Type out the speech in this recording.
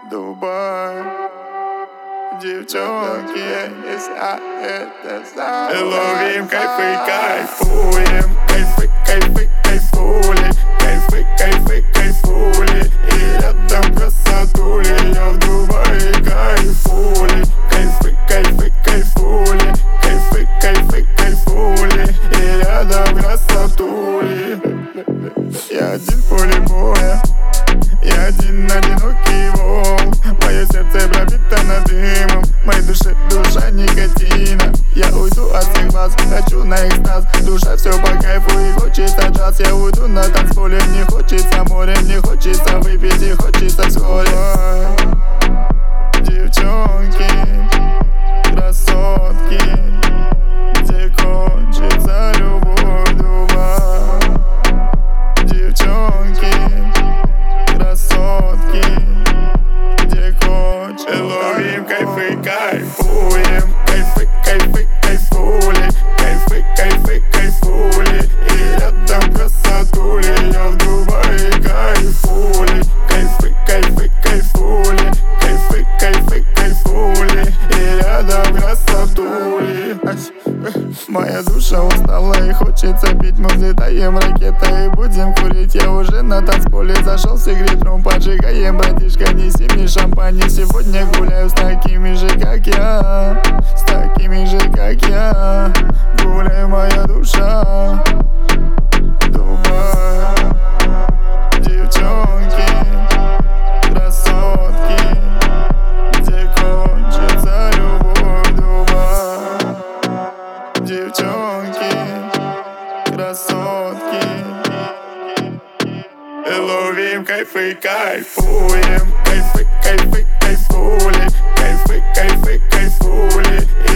Дубай, девчонки, это ловим кайфы, кайфуем, кайфы, кайфы, кайфули, кайфы, кайфы, кайфули, и рядом красотули, я в Дубае кайфули, кайфы, кайфы, кайфули, кайфы, кайфы, кайфули, и рядом красотули. Я один в поле боя, я один одинокий волк. Мое сердце пропитано дымом, в моей душе душа никотина. Я уйду от всех вас, хочу на экстаз. Душа все по кайфу и хочется джаз. Я уйду на танцполе, мне хочется море, мне хочется выпить и хочется вскоре. Девчонки, красотки, где кончится любовь, Дубай. Девчонки, красотки, где кончится. Ловим кайфы, кайфуем, кайфы, кайфы, кайфули, кайфы, кайфы, кайфули, и рядом красотули, я в Дубае кайфули, кайфы, кайфы, кайфули, кайфы, кайфы, кайфули, и рядом красотули. Моя душа устала и хочется пить, мы взлетаем ракетой и будем курить. Я уже на танцполе зашел с сигаретром, поджигаем, братишка, неси мне шампань. Сегодня гуляю с такими же, как я, с такими же, как я. Гуляй, моя душа, Дубай. Девчонки, красотки, где кончится любовь, Дубай. Девчонки, красотки, ловим кайфы, кайфуем, кайфы, кайфы, кайфули, кайфы, кайфы, кайфули,